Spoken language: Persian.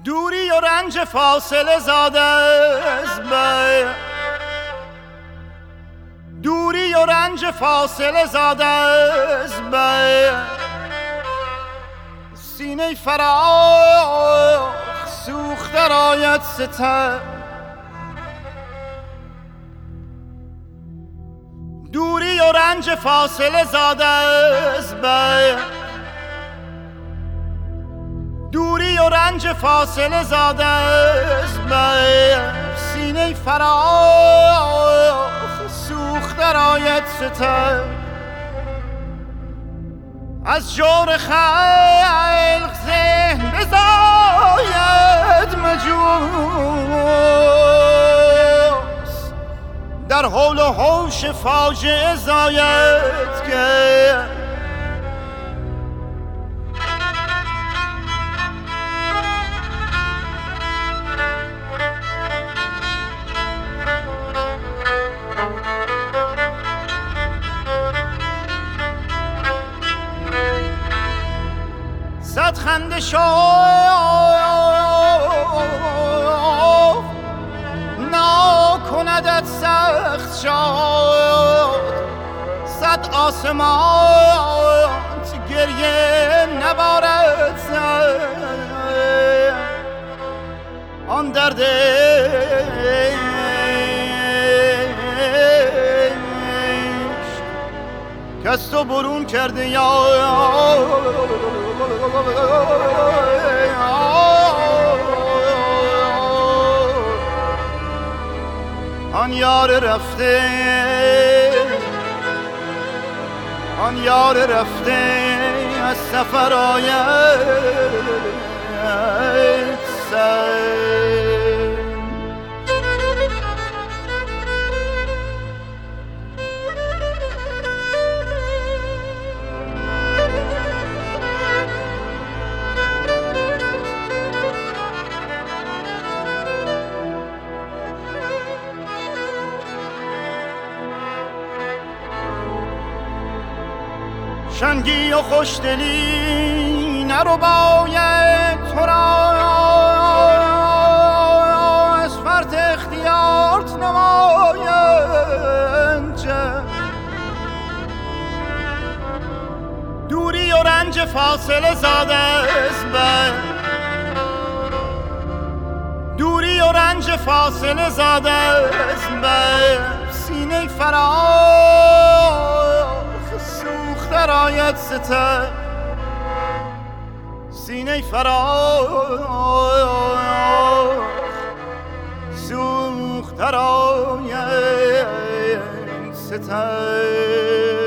دوری و رنج فاصله زاده از بر، دوری و رنج فاصله زاده از بر، سینه فراخ سوخته رایت ستم، دوری و رنج فاصله زاده از بر، دوری و رنج فاصله زاده از بر، سینه فراخ سوخته رایت ستم، از جور خلق ذهن بزاید مجوز، در حول و حوش فاجعه زاید کرد، صد خنده شو ناکندت سخت شد، صد آسمان گریه نبارد زد، آن درد کس تو برون کرده یا آن یار رفته، آن یار رفته از سفر آید سر. شنگی و خوشدلی نرو باید تو را از فرط اختیارت نماید، دوری و رنج فاصله زاده از بر، دوری و رنج فاصله زاده از بر، سینه فراخ سوخته رایت ستم، سینه فراخ سوخته رایت ستم.